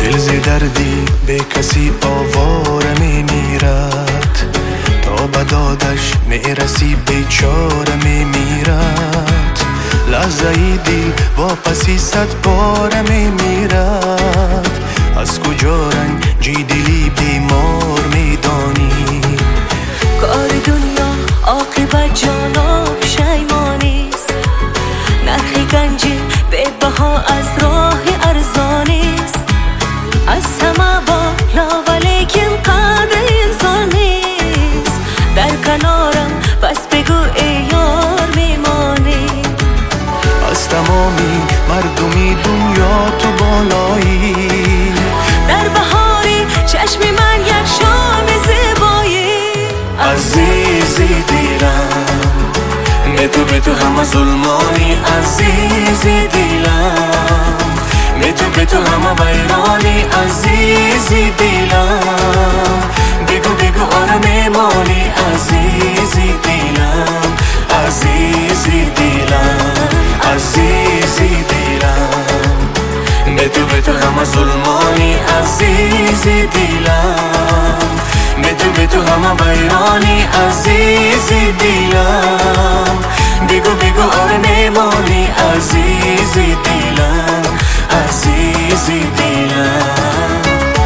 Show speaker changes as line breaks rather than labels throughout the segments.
دل ز دردی به کسی آواره میمیرد، تا بدادش میرسی بیچاره میمیرد. لحظه ای دی واپسی 100 باره میمیرد. از کجا رنجی دلی بیمار میدانی؟
کار دنیا عاقبت جانب شیمانیست، نرخ گنجی به بها از راه ارزانیست. از همه بالا ولیکن قدر انسان نیست، در کنارم پس بگو ای یار میمانی.
از تمامی مردمی دنیا تو بالایی،
در بهاری چشم من یک شام زیبایی.
عزیزی دیلم به تو همه ظلمانی، عزیزی دیلم به تو همه ویرانی، عزیزی دیلم بگو آره میمانی، عزیزی دیلم عزیزی دیلم عزیزی دیلم به تو همه ظلمانی، عزیزی دیلم به تو همه ویرانی، عزیزی دیلم بگو آره میمانی، عزیزی دیلم عزیزی دیلم.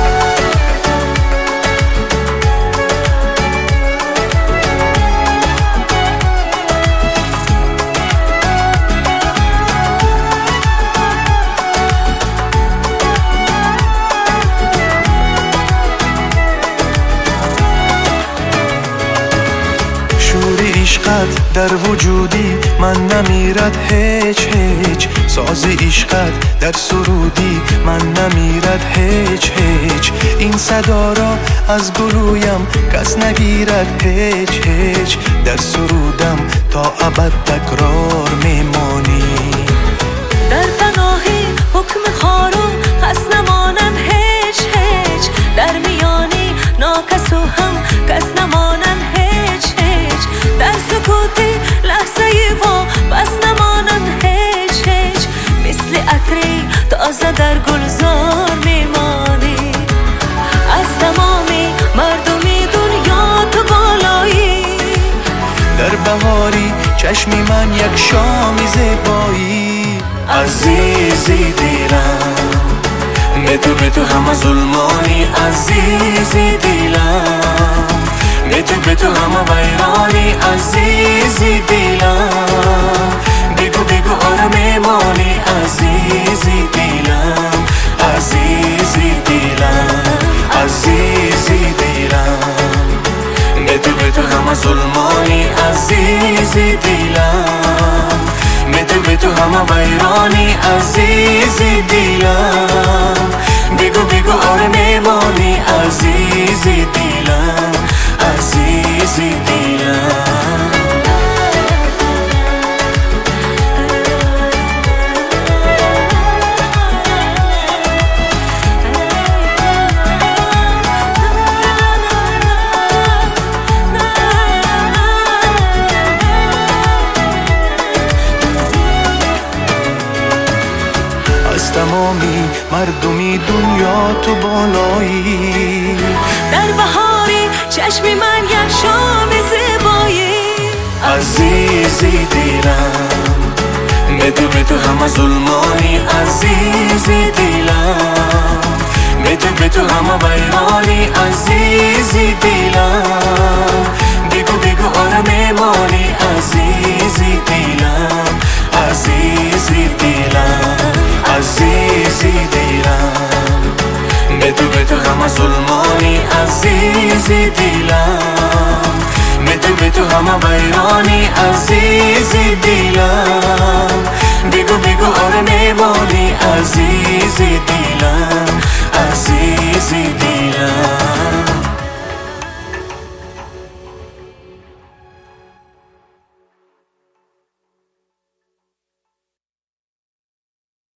عشقت در وجودی من نمیرد هیچ، ساز عشقت در سرودی من نمیرد هیچ. این صدا را از گلویم کس نگیرد هیچ، در سرودم تا ابد تکرار میمانی.
در پناهی حکم خارو خس نمانم هیچ، در میانی ناکس و هم کس نمانم هیچ. در سکوتی لحظه ای و بس نمانم هیچ، مثل عطری تازه در گلزار میمانی. از تمامی مردمی دنیا تو بالایی،
در بهاری چشمی من یک شام زیبایی. عزیزی دیلم به تو همه ظلمانی، عزیزی دیلم به تو همه ویرانی، عزیزی دیلم بگو آره میمانی، عزیزی دیلم عزیزی دیلم عزیزی دیلم به تو همه ظلمانی، عزیزی دیلم به تو همه ویرانی، عزیزی دیلم بگو آره میمانی، عزیزی دیلم عزیزی دیلم. از تمامی مردمی دنیا تو بالایی،
در بهاری چشم من یک شام زیبایی.
عزیزی دیلم به تو همه ظلمانی، عزیزی دیلم به تو همه ویرانی، عزیزی دیلم بگو آره میمانی، عزیزی دیلم عزیزی دیلم عزیزی دیلم به تو همه ظلمانی، عزیزی دیلم به تو همه ویرانی، عزیزی دیلم بگو آره میمانی، عزیزی دیلم عزیزی دیلم.